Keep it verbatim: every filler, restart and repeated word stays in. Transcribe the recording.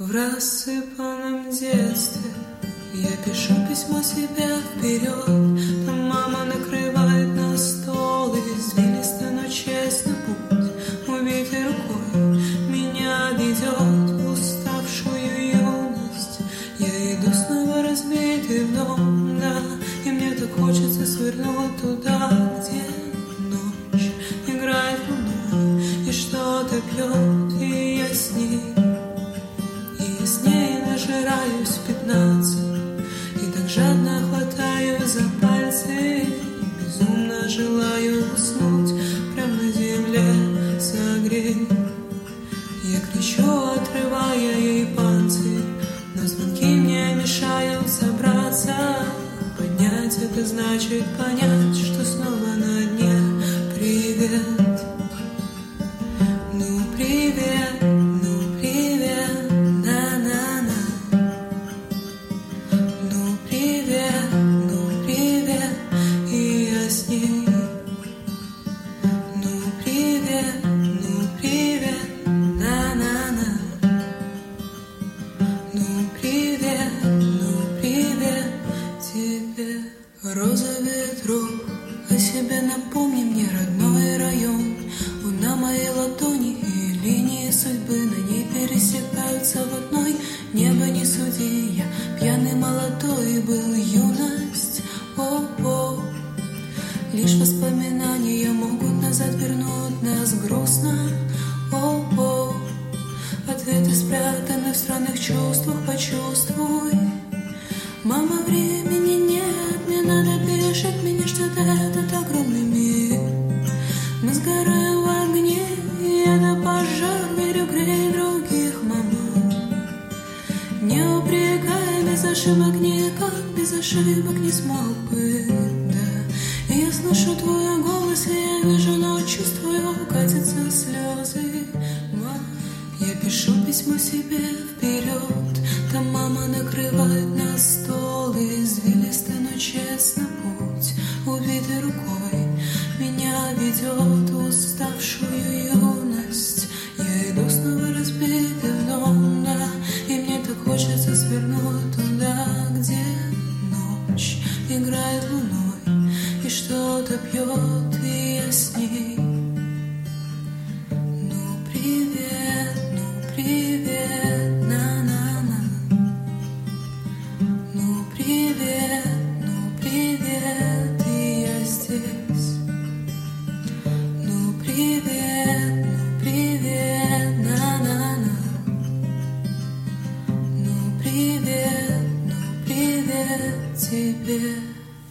В рассыпанном детстве я пишу письмо себе вперед. Там мама накрывает на стол, извилисто, но честно путь. Увидя рукой меня ведет в уставшую юность. Я иду снова разбитый в дом, да, и мне так хочется свернуть туда, где ночь играет луной и что-то пьет, и я с ней. И с ней нажираюсь в пятнадцать, и так жадно хватаю за пальцы, и безумно желаю уснуть прямо на земле согреть. Я кричу, отрывая ей панцирь, но звонки мне мешают собраться. Поднять — это значит понять, что снова на дне. Привет, ну привет, ну привет, на-на-на. Ну привет, ну привет, и я с ней. Ну привет, ну привет, на-на-на. Ну привет, ну привет тебе. Роза ветров, о себе напомни мне, родной район. На моей ладони и линии судьбы на ней пересекаются в одной. Небо не суди, я пьяный молодой был, юность, о-о. Лишь воспоминания могут назад вернуть нас грустно, о-о. Ответы спрятаны в странных чувствах, почувствуй. Мама, времени нет, мне надо бежать, меня ждет этот огромный мир. Мы сгораем в огне, и это пожар, верю, грей других, мама. Не упрекай, без ошибок никак, без ошибок не смог бы, да. И я слышу твой голос, и я вижу, но чувствую, катятся слезы. Я пишу письмо себе вперед, там мама накрывает на стол, извилисто, но честно путь. Увидя рукой меня ведет в уставшую юность. Я иду снова разбитый в дом, да, и мне так хочется свернуть туда, где ночь играет луной и что-то пьет, и я с ней. Ну привет, ну привет, на-на-на. Ну привет, ну привет, и я здесь. Ну привет, ну привет, на-на-на. Ну привет, ну привет тебе.